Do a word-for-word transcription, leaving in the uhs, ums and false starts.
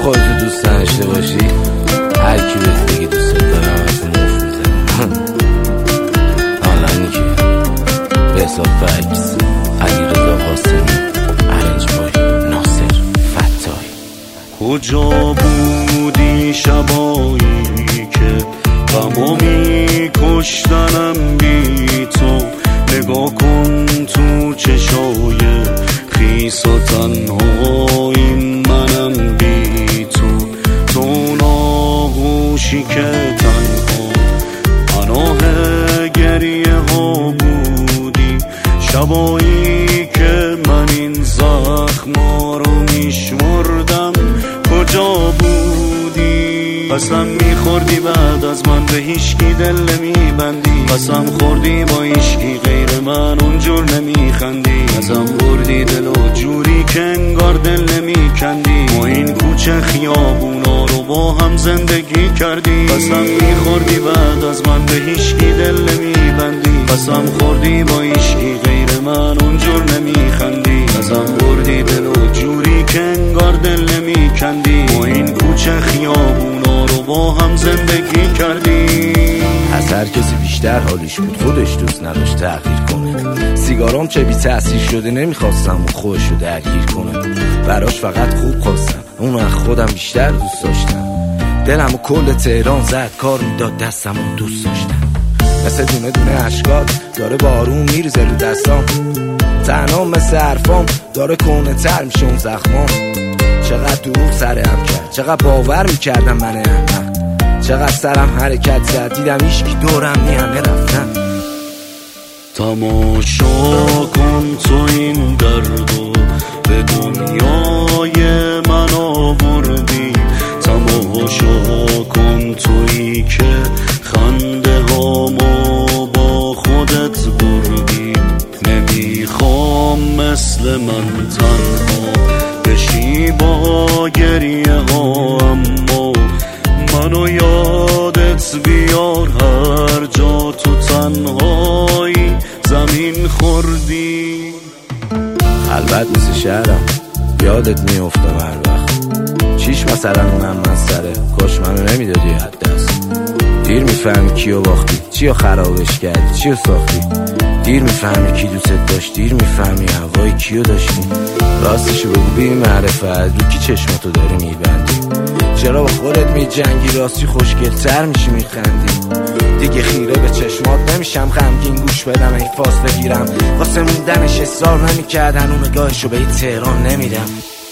خودتو دوست نداشته باشی هر کی بهت بگه دوست دارم ازتون مفت میزنم. آلانی که به حساب برگیز علیرضا قاسمی ارنج بای ناصر فتاحی. کجا بودی شبایی که غمو میکشتنم بی تو؟ نگاه کن تو چشای خیس و تنهایی منم بی تو. تو ناغوشی که تنها پناه گریه ها بودی، شبایی که من این زخما رو میشمردم کجا بودی؟ قسم میخوردی بعد از من به هیچکی دل نمیبندی، قسم خوردی با هیچکی غیر من اونجور نمیخندی، ازم بردی دل و جوری که انگار دل نمیکندی. ما این کوچه خیابونا رو با هم زندگی کردی، قسم میخوردی بعد از من به هیچکی دل نمیبندی، قسم خوردی با هیچکی غیر من اونجور نمیخندی، ازم بردی دل و جوری که انگار دل نمیکندی. ما این کوچه خیابونا رو با هم زندگی کردی. از هر کسی بیشتر حالیش بود خودش دوست نداشت تغییر کنه. سیگارام چه بی تأثیر شده نمیخواستم اون خودشو درگیر کنه. براش فقط خوب خواستم اونو از خودم بیشتر دوست داشتم. دلم و کل تهران زد کار میداد دستم اون دوست داشتم. مثل دونه دونه اشکات داره بارون میریزه رو دستام، تنها مثل حرفام داره کنه تر میشه اون زخمام. چقدر دروغ سرم کرد، چقدر باور میکردم من احمق، چقدر سرم حرکت زد دیدم هیچکی دورم نی همه رفتن. تماشا کن تو این دردو به دنیای من آوردی، تماشا کن تویی که خنده هامو با خودت بردی. نمیخوام مثل من تنها بشی با گریه ها، اما منو یادت بیار هر جا تو تنهایی زمین خوردی. البته دوست شهرم یادت میافتم هر وقت، چیش مثلا اونم من سره کاش منو نمیدادی حد دست. دیر میفهمی کیو باختی، چیو خرابش کردی، چیو ساختی. دیر میفهمی کی دوست داشت، دیر میفهمی هوای کیو داشتی. راستشو بگو بی معرفت رو کی چشماتو داری میبندی؟ چرا با خودت میجنگی؟ راستی خوشگل‌تر میشی میخندی. دیگه خیره به چشمات نمیشم غمگین گوش بدم ای فاصله گیرم، واسه موندنش اصرار نمیکردن اون نگاهشو به این تهران نمیدم.